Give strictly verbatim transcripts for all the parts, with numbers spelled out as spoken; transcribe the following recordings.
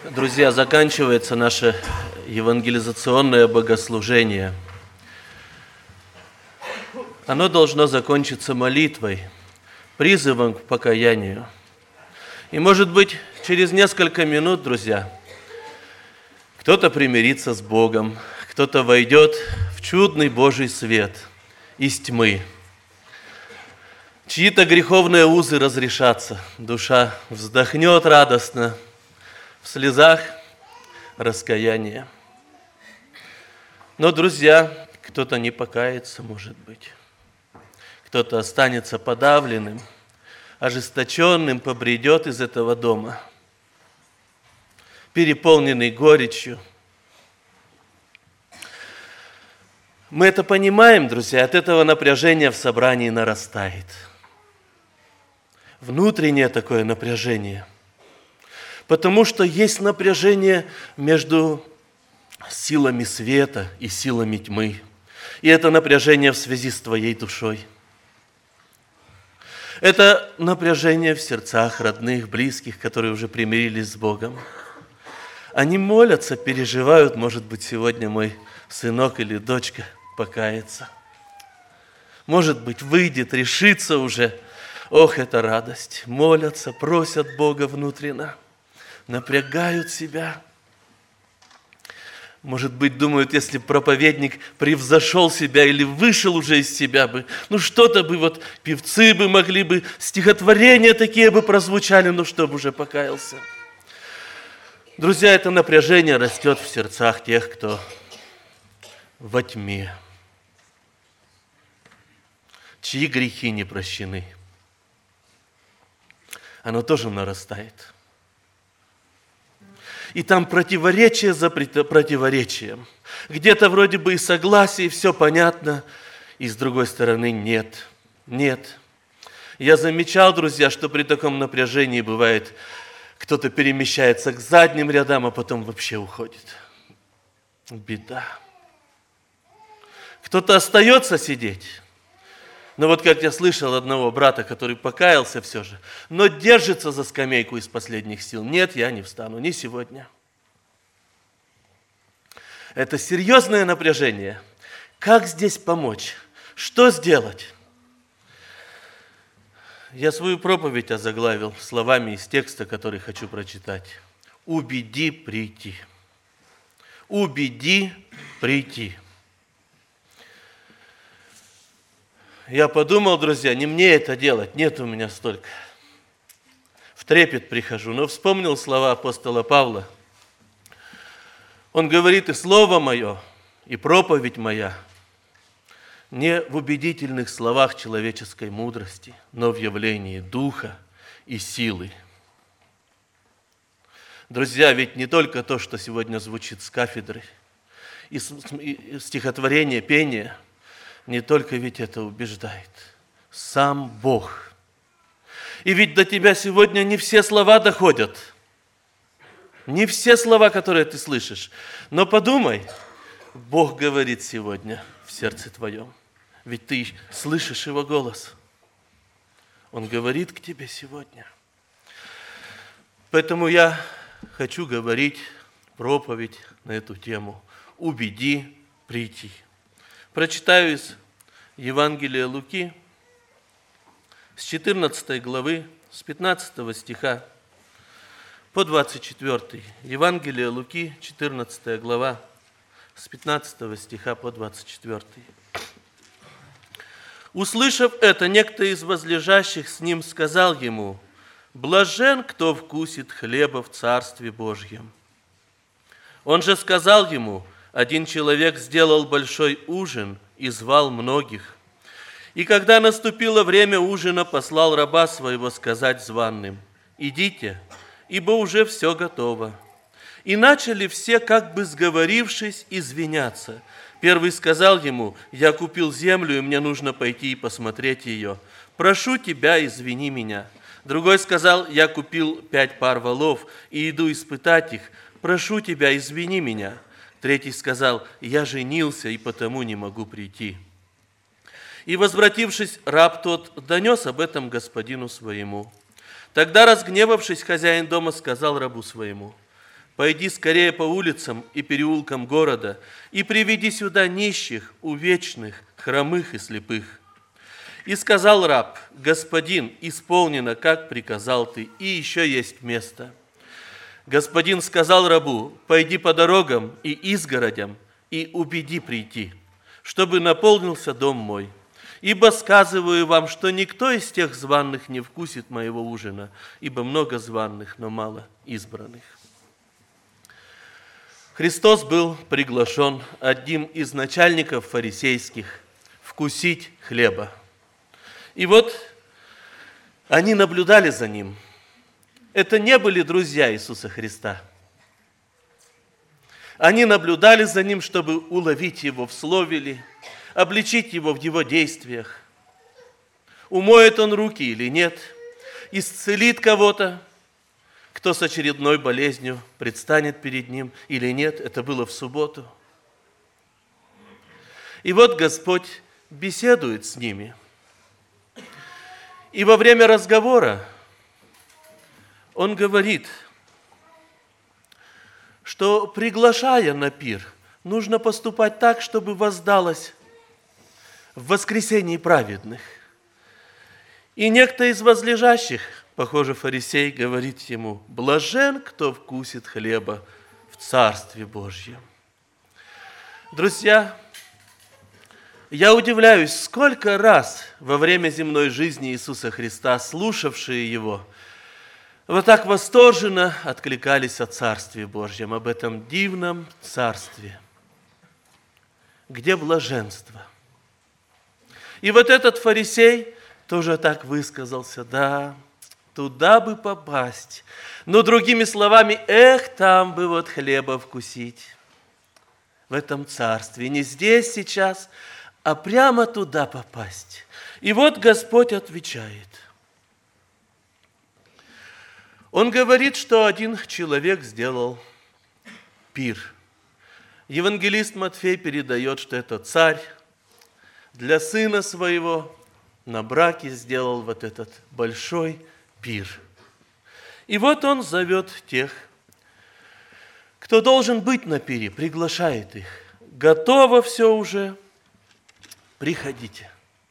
Друзья, заканчивается наше евангелизационное богослужение. Оно должно закончиться молитвой, призывом к покаянию. И, может быть, через несколько минут, друзья, кто-то примирится с Богом, кто-то войдет в чудный Божий свет из тьмы. Чьи-то греховные узы разрешатся, душа вздохнет радостно, в слезах раскаяния. Но, друзья, кто-то не покается, может быть. Кто-то останется подавленным, ожесточенным, побредет из этого дома, переполненный горечью. Мы это понимаем, друзья, от этого напряжение в собрании нарастает. Внутреннее такое напряжение. Потому что есть напряжение между силами света и силами тьмы. И это напряжение в связи с твоей душой. Это напряжение в сердцах родных, близких, которые уже примирились с Богом. Они молятся, переживают, может быть, сегодня мой сынок или дочка покается. Может быть, выйдет, решится уже. Ох, это радость. Молятся, просят Бога внутренно. Напрягают себя. Может быть, думают, если проповедник превзошел себя или вышел уже из себя бы, ну что-то бы, вот певцы бы могли бы, стихотворения такие бы прозвучали, ну чтобы уже покаялся. Друзья, это напряжение растет в сердцах тех, кто во тьме, чьи грехи не прощены. Оно тоже нарастает. И там противоречие за противоречием. Где-то вроде бы и согласие, и все понятно, и с другой стороны нет, нет. Я замечал, друзья, что при таком напряжении бывает, кто-то перемещается к задним рядам, а потом вообще уходит. Беда. Кто-то остается сидеть. Но вот как я слышал одного брата, который покаялся все же, но держится за скамейку из последних сил. Нет, я не встану, не сегодня. Это серьезное напряжение. Как здесь помочь? Что сделать? Я свою проповедь озаглавил словами из текста, который хочу прочитать. Убеди прийти. Убеди прийти. Я подумал, друзья, не мне это делать, нет у меня столько. В трепет прихожу, но вспомнил слова апостола Павла. Он говорит, и слово мое, и проповедь моя не в убедительных словах человеческой мудрости, но в явлении духа и силы. Друзья, ведь не только то, что сегодня звучит с кафедры, и стихотворение, пение, не только ведь это убеждает. Сам Бог. И ведь до тебя сегодня не все слова доходят. Не все слова, которые ты слышишь. Но подумай, Бог говорит сегодня в сердце твоем. Ведь ты слышишь Его голос. Он говорит к тебе сегодня. Поэтому я хочу говорить проповедь на эту тему. Убеди прийти. Прочитаю из Евангелия Луки с четырнадцатой главы, с пятнадцатого стиха по двадцать четвёртый. Евангелие Луки, четырнадцатая глава, с пятнадцатого стиха по двадцать четвёртый. Услышав это, некто из возлежащих с ним сказал ему: «Блажен, кто вкусит хлеба в Царстве Божьем». Он же сказал ему: один человек сделал большой ужин и звал многих. И когда наступило время ужина, послал раба своего сказать званым: «Идите, ибо уже все готово». И начали все, как бы сговорившись, извиняться. Первый сказал ему: «Я купил землю, и мне нужно пойти и посмотреть ее. Прошу тебя, извини меня». Другой сказал: «Я купил пять пар волов и иду испытать их. Прошу тебя, извини меня». Третий сказал: «Я женился, и потому не могу прийти». И, возвратившись, раб тот донес об этом господину своему. Тогда, разгневавшись, хозяин дома сказал рабу своему: пойди скорее по улицам и переулкам города и приведи сюда нищих, увечных, хромых и слепых». И сказал раб: «Господин, исполнено, как приказал ты, и еще есть место». Господин сказал рабу: «Пойди по дорогам и изгородям и убеди прийти, чтобы наполнился дом мой. Ибо сказываю вам, что никто из тех званых не вкусит моего ужина, ибо много званых, но мало избранных». Христос был приглашен одним из начальников фарисейских вкусить хлеба. И вот они наблюдали за ним. Это не были друзья Иисуса Христа. Они наблюдали за ним, чтобы уловить его в слове ли, обличить его в его действиях. Умоет он руки или нет, исцелит кого-то, кто с очередной болезнью предстанет перед ним или нет. Это было в субботу. И вот Господь беседует с ними. И во время разговора Он говорит, что, приглашая на пир, нужно поступать так, чтобы воздалось в воскресении праведных. И некто из возлежащих, похоже, фарисей, говорит ему: «Блажен, кто вкусит хлеба в Царстве Божьем». Друзья, я удивляюсь, сколько раз во время земной жизни Иисуса Христа слушавшие Его вот так восторженно откликались о Царстве Божьем, об этом дивном Царстве, где блаженство. И вот этот фарисей тоже так высказался: да, туда бы попасть. Но другими словами: эх, там бы вот хлеба вкусить, в этом Царстве. Не здесь сейчас, а прямо туда попасть. И вот Господь отвечает. Он говорит, что один человек сделал пир. Евангелист Матфей передает, что это царь для сына своего на браке сделал вот этот большой пир. И вот он зовет тех, кто должен быть на пире, приглашает их. Готово все уже, приходите.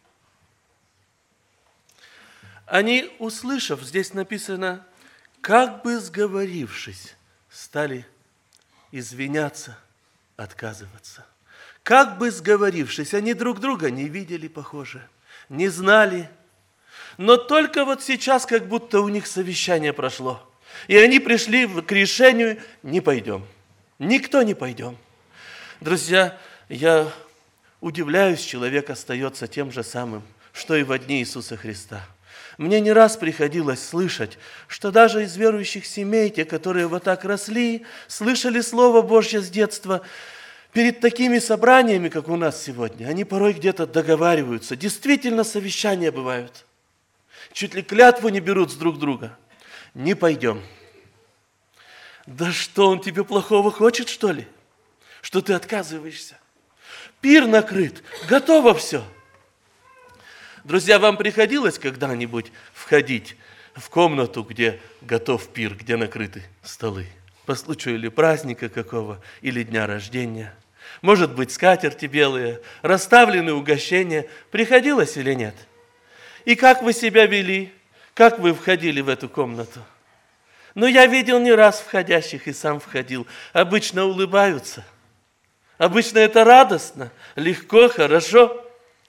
Они, услышав, здесь написано, как бы сговорившись, стали извиняться, отказываться. Как бы сговорившись, они друг друга не видели, похоже, не знали. Но только вот сейчас как будто у них совещание прошло. И они пришли к решению: не пойдем. Никто не пойдем. Друзья, я удивляюсь, человек остается тем же самым, что и во дни Иисуса Христа. Мне не раз приходилось слышать, что даже из верующих семей, те, которые вот так росли, слышали Слово Божье с детства, перед такими собраниями, как у нас сегодня, они порой где-то договариваются. Действительно, совещания бывают. Чуть ли клятву не берут с друг друга. Не пойдем. Да что, он тебе плохого хочет, что ли? Что ты отказываешься? Пир накрыт, готово все. Друзья, вам приходилось когда-нибудь входить в комнату, где готов пир, где накрыты столы? По случаю или праздника какого, или дня рождения? Может быть, скатерти белые, расставлены угощения. Приходилось или нет? И как вы себя вели? Как вы входили в эту комнату? Ну, я видел не раз входящих и сам входил. Обычно улыбаются. Обычно это радостно, легко, хорошо.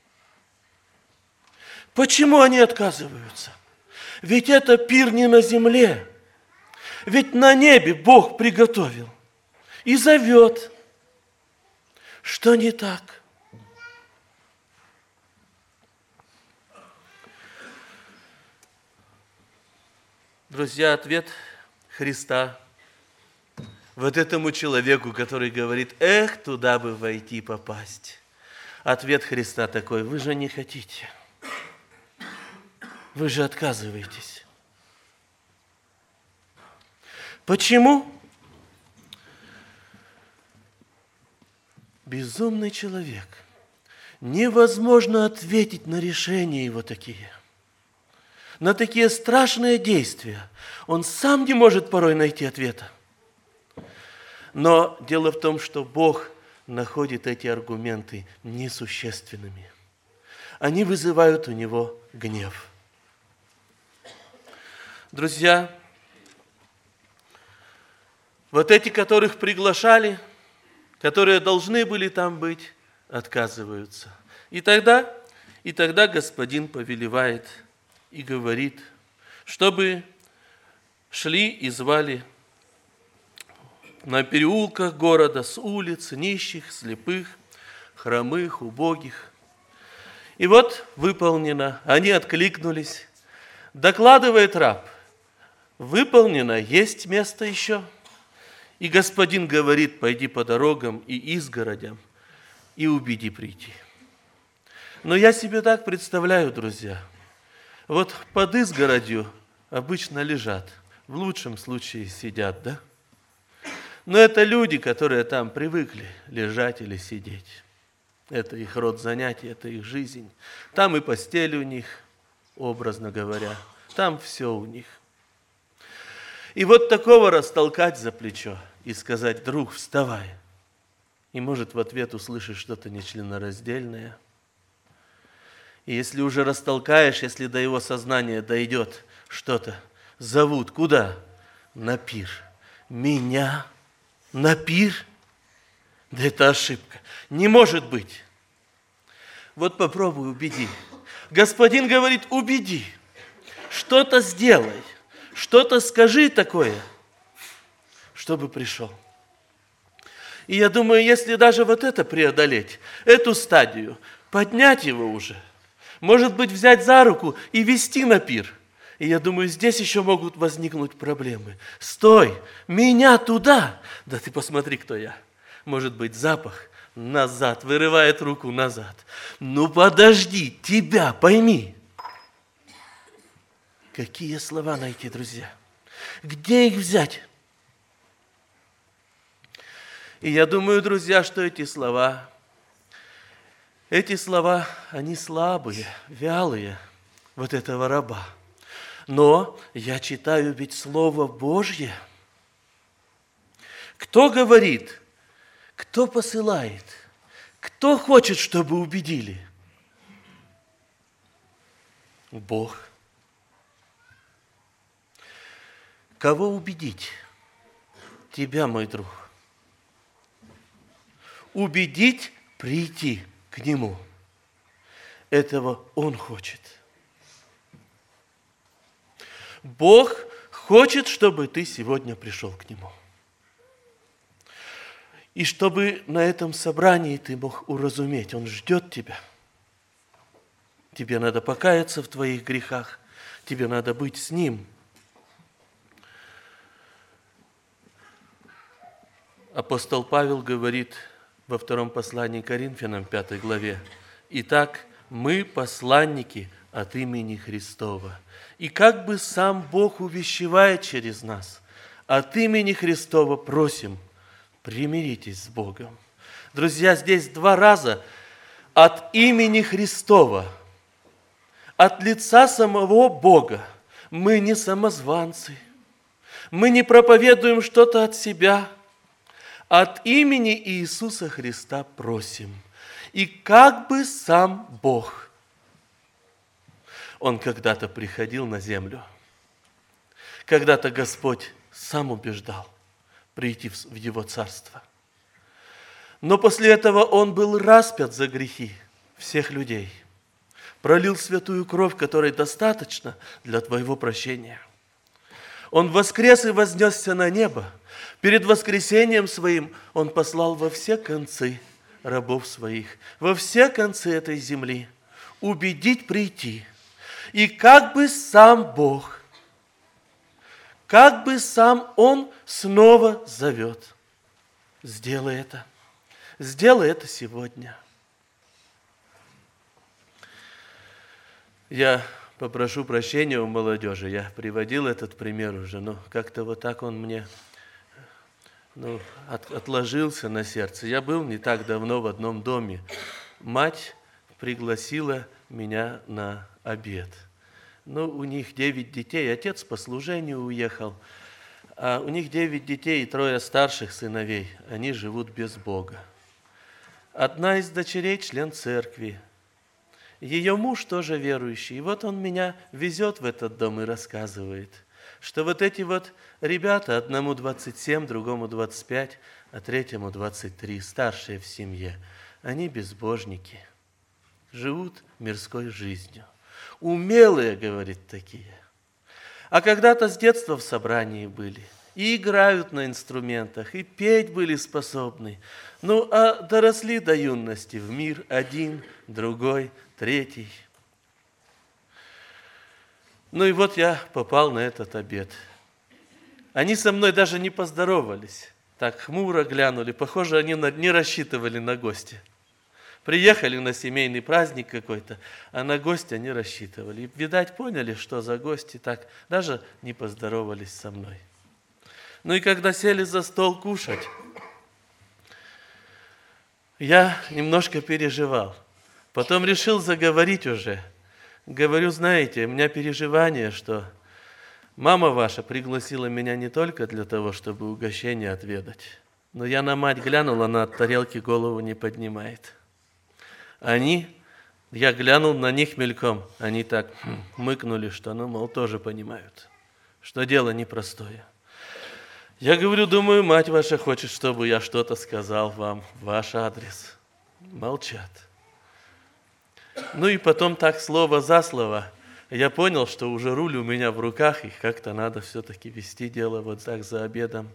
Почему они отказываются? Ведь это пир не на земле. Ведь на небе Бог приготовил и зовет. Что не так? Друзья, ответ Христа вот этому человеку, который говорит: эх, туда бы войти, попасть. Ответ Христа такой: вы же не хотите. Вы же отказываетесь. Почему? Безумный человек. Невозможно ответить на решения его такие. На такие страшные действия. Он сам не может порой найти ответа. Но дело в том, что Бог находит эти аргументы несущественными. Они вызывают у Него гнев. Друзья, вот эти, которых приглашали, которые должны были там быть, отказываются. И тогда, и тогда Господин повелевает и говорит, чтобы шли и звали на переулках города с улиц нищих, слепых, хромых, убогих. И вот выполнено, они откликнулись. Докладывает раб, выполнено, есть место еще. И Господин говорит, пойди по дорогам и изгородям и убеди прийти. Но я себе так представляю, друзья, вот под изгородью обычно лежат, в лучшем случае сидят, да? Но это люди, которые там привыкли лежать или сидеть. Это их род занятий, это их жизнь. Там и постель у них, образно говоря, там все у них. И вот такого растолкать за плечо и сказать: друг, вставай. И может в ответ услышишь что-то нечленораздельное. И если уже растолкаешь, если до его сознания дойдет что-то, зовут куда? На пир. Меня на пир? Да это ошибка. Не может быть. Вот попробуй убеди. Господин говорит: убеди. Что-то сделай. Что-то скажи такое, чтобы пришел. И я думаю, если даже вот это преодолеть, эту стадию, поднять его уже, может быть, взять за руку и вести на пир. И я думаю, здесь еще могут возникнуть проблемы. Стой, меня туда. Да ты посмотри, кто я. Может быть, запах назад, вырывает руку назад. Ну подожди, тебя пойми. Какие слова найти, друзья? Где их взять? И я думаю, друзья, что эти слова, эти слова, они слабые, вялые, вот этого раба. Но я читаю ведь Слово Божье. Кто говорит? Кто посылает? Кто хочет, чтобы убедили? Бог. Кого убедить? Тебя, мой друг. Убедить прийти к Нему. Этого Он хочет. Бог хочет, чтобы ты сегодня пришел к Нему. И чтобы на этом собрании ты мог уразуметь, Он ждет тебя. Тебе надо покаяться в твоих грехах, тебе надо быть с Ним. Апостол Павел говорит во втором послании к Коринфянам, пятой главе: «Итак, мы посланники от имени Христова, и как бы сам Бог увещевает через нас, от имени Христова просим, примиритесь с Богом». Друзья, здесь два раза от имени Христова, от лица самого Бога. Мы не самозванцы, мы не проповедуем что-то от себя. От имени Иисуса Христа просим. И как бы сам Бог, Он когда-то приходил на землю, когда-то Господь сам убеждал прийти в Его Царство. Но после этого Он был распят за грехи всех людей, пролил святую кровь, которой достаточно для твоего прощения. Он воскрес и вознесся на небо. Перед воскресением Своим Он послал во все концы рабов Своих, во все концы этой земли, убедить прийти. И как бы сам Бог, как бы сам Он снова зовет. Сделай это. Сделай это сегодня. Я попрошу прощения у молодежи. Я приводил этот пример уже, но как-то вот так он мне ну, от, отложился на сердце. Я был не так давно в одном доме. Мать пригласила меня на обед. Ну, у них девять детей, отец по служению уехал, А у них девять детей и трое старших сыновей. Они живут без Бога. Одна из дочерей – член церкви. Ее муж тоже верующий. И вот он меня везет в этот дом и рассказывает, что вот эти вот ребята, одному двадцать семь, другому двадцать пять, а третьему двадцать три, старшие в семье, они безбожники, живут мирской жизнью. Умелые, говорит, такие. А когда-то с детства в собрании были, и играют на инструментах, и петь были способны. Ну, а доросли до юности в мир один, другой, третий. Ну и вот я попал на этот обед. Они со мной даже не поздоровались. Так хмуро глянули. Похоже, они не рассчитывали на гостя. Приехали на семейный праздник какой-то, а на гостя не рассчитывали. И, видать, поняли, что за гости, так даже не поздоровались со мной. Ну и когда сели за стол кушать, я немножко переживал. Потом решил заговорить уже. Говорю, знаете, у меня переживание, что мама ваша пригласила меня не только для того, чтобы угощение отведать, но я на мать глянул, она от тарелки голову не поднимает. Они, я глянул на них мельком, они так хм, мыкнули, что, ну, мол, тоже понимают, что дело непростое. Я говорю, думаю, мать ваша хочет, чтобы я что-то сказал вам в ваш адрес. Молчат. Ну и потом так слово за слово я понял, что уже руль у меня в руках, и как-то надо все-таки вести дело вот так за обедом.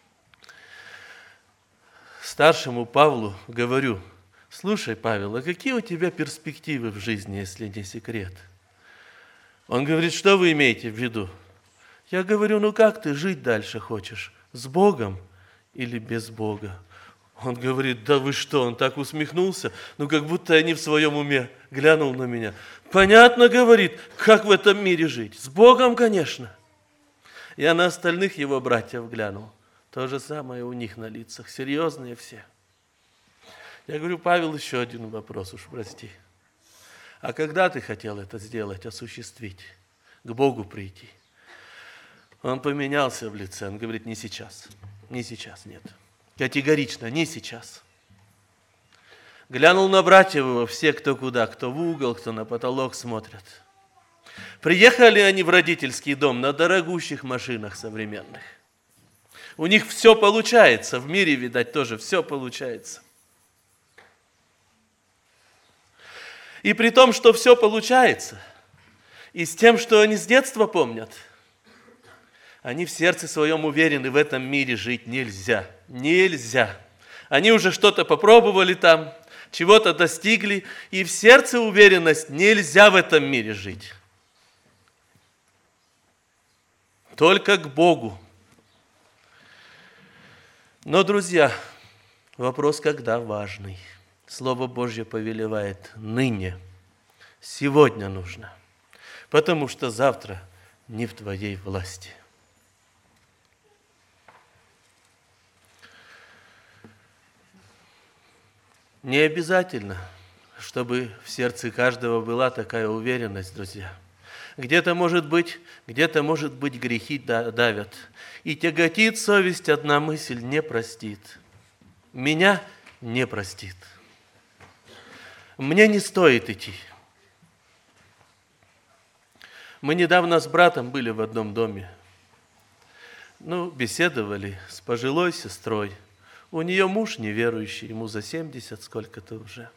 Старшему Павлу говорю, слушай, Павел, а какие у тебя перспективы в жизни, если не секрет? Он говорит, что вы имеете в виду? Я говорю, ну как ты жить дальше хочешь? С Богом или без Бога? Он говорит, да вы что? Он так усмехнулся, ну как будто я не в своем уме. Глянул на меня. Понятно, говорит, как в этом мире жить? С Богом, конечно. Я на остальных его братьев глянул. То же самое у них на лицах. Серьезные все. Я говорю, Павел, еще один вопрос, уж прости. А когда ты хотел это сделать, осуществить? К Богу прийти? Он поменялся в лице. Он говорит, не сейчас. Не сейчас, нет. Категорично, не сейчас. Глянул на братьев его, все кто куда, кто в угол, кто на потолок смотрят. Приехали они в родительский дом на дорогущих машинах современных. У них все получается. В мире, видать, тоже все получается. И при том, что все получается, и с тем, что они с детства помнят, они в сердце своем уверены, в этом мире жить нельзя. Нельзя. Они уже что-то попробовали там, чего-то достигли, и в сердце уверенность, нельзя в этом мире жить. Только к Богу. Но, друзья, вопрос когда важный. Слово Божье повелевает ныне, сегодня нужно, потому что завтра не в твоей власти. Не обязательно, чтобы в сердце каждого была такая уверенность, друзья. Где-то может быть, где-то может быть грехи давят. И тяготит совесть одна мысль, не простит. Меня не простит. Мне не стоит идти. Мы недавно с братом были в одном доме. Ну, беседовали с пожилой сестрой. У нее муж неверующий, ему за семьдесят сколько-то уже.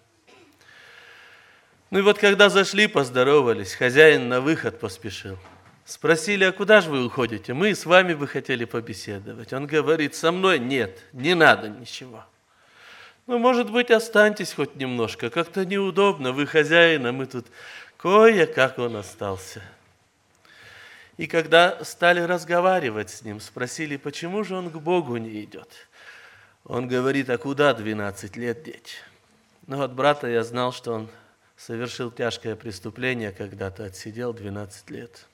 Ну и вот когда зашли, поздоровались, хозяин на выход поспешил. Спросили, а куда же вы уходите? Мы с вами бы хотели побеседовать. Он говорит, со мной нет, не надо ничего. Ну, может быть, останьтесь хоть немножко, как-то неудобно, вы хозяин, а мы тут кое-как он остался. И когда стали разговаривать с ним, спросили, почему же он к Богу не идет? Он говорит, а куда двенадцать лет деть? Ну, от брата я знал, что он совершил тяжкое преступление когда-то, отсидел двенадцать лет.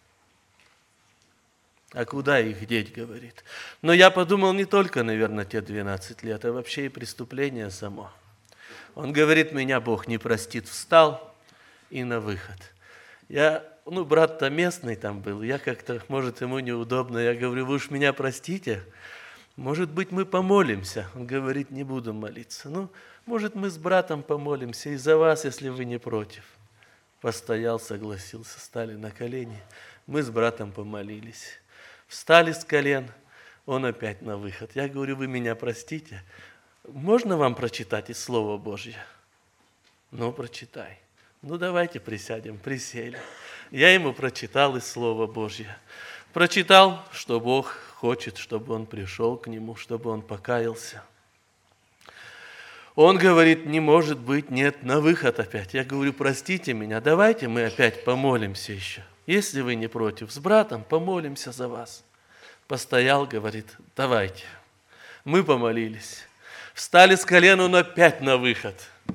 А куда их деть, говорит? Но я подумал, не только, наверное, те двенадцать лет, а вообще и преступление само. Он говорит, меня Бог не простит, встал и на выход. Я ну, брат-то местный там был, я как-то, может, ему неудобно. Я говорю, вы уж меня простите, может быть, мы помолимся. Он говорит, не буду молиться. Ну, может, мы с братом помолимся и за вас, если вы не против. Постоял, согласился, стали на колени. Мы с братом помолились. Встали с колен, он опять на выход. Я говорю, вы меня простите, можно вам прочитать из Слова Божьего? Ну, прочитай. Ну, давайте присядем. Присели. Я ему прочитал из Слова Божьего. Прочитал, что Бог хочет, чтобы он пришел к нему, чтобы он покаялся. Он говорит, не может быть, нет, на выход опять. Я говорю, простите меня, давайте мы опять помолимся еще. Если вы не против, с братом помолимся за вас. Постоял, говорит, давайте. Мы помолились. Встали с колен, он опять на выход.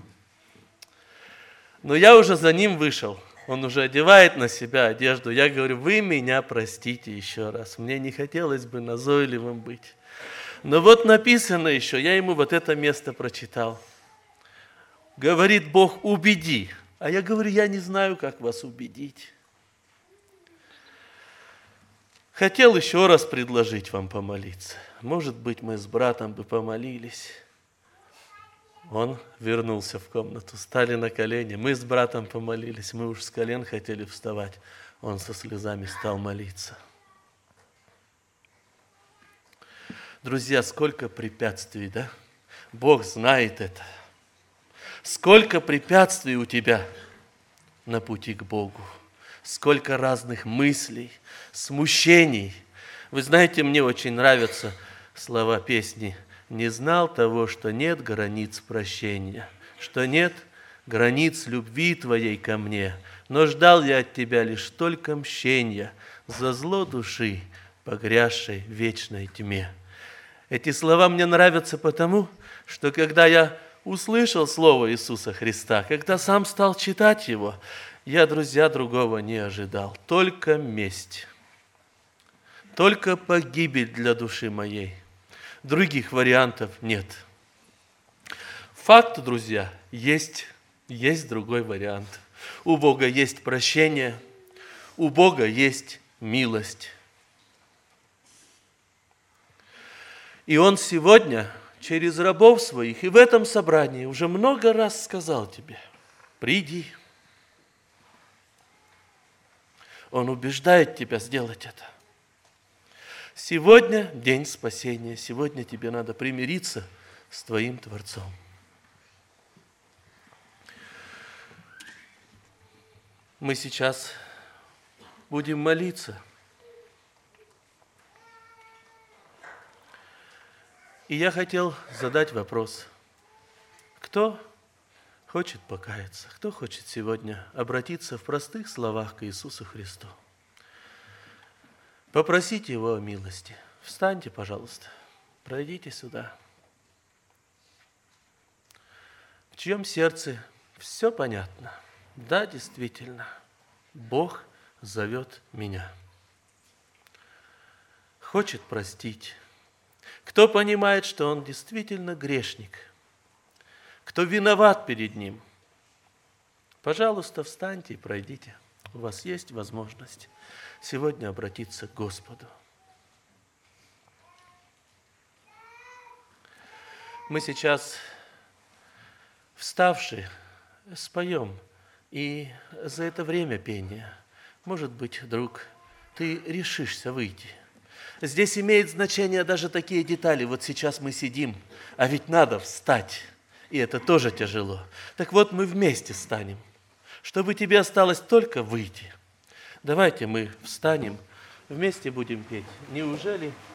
Но я уже за ним вышел. Он уже одевает на себя одежду. Я говорю, вы меня простите еще раз. Мне не хотелось бы назойливым быть. Но вот написано еще, я ему вот это место прочитал. Говорит Бог, убеди. А я говорю, я не знаю, как вас убедить. Хотел еще раз предложить вам помолиться. Может быть, мы с братом бы помолились. Он вернулся в комнату, стали на колени. Мы с братом помолились, мы уж с колен хотели вставать. Он со слезами стал молиться. Друзья, сколько препятствий, да? Бог знает это. Сколько препятствий у тебя на пути к Богу. Сколько разных мыслей, смущений. Вы знаете, мне очень нравятся слова песни. «Не знал того, что нет границ прощения, что нет границ любви Твоей ко мне, но ждал я от Тебя лишь только мщения за зло души, погрязшей в вечной тьме». Эти слова мне нравятся потому, что когда я услышал Слово Иисуса Христа, когда сам стал читать его, я, друзья, другого не ожидал. Только месть, только погибель для души моей. Других вариантов нет. Факт, друзья, есть, есть другой вариант. У Бога есть прощение, у Бога есть милость. И Он сегодня через рабов своих и в этом собрании уже много раз сказал тебе, приди. Он убеждает тебя сделать это. Сегодня день спасения, сегодня тебе надо примириться с твоим Творцом. Мы сейчас будем молиться. И я хотел задать вопрос. Кто хочет покаяться? Кто хочет сегодня обратиться в простых словах к Иисусу Христу? Попросите Его о милости. Встаньте, пожалуйста, пройдите сюда. В чьем сердце все понятно? Да, действительно, Бог зовет меня. Хочет простить. Кто понимает, что он действительно грешник? Кто виноват перед Ним? Пожалуйста, встаньте и пройдите. У вас есть возможность сегодня обратиться к Господу. Мы сейчас, вставшие, споем. И за это время пения, может быть, друг, ты решишься выйти. Здесь имеет значение даже такие детали. Вот сейчас мы сидим, а ведь надо встать. И это тоже тяжело. Так вот, мы вместе встанем, чтобы тебе осталось только выйти. Давайте мы встанем, вместе будем петь. Неужели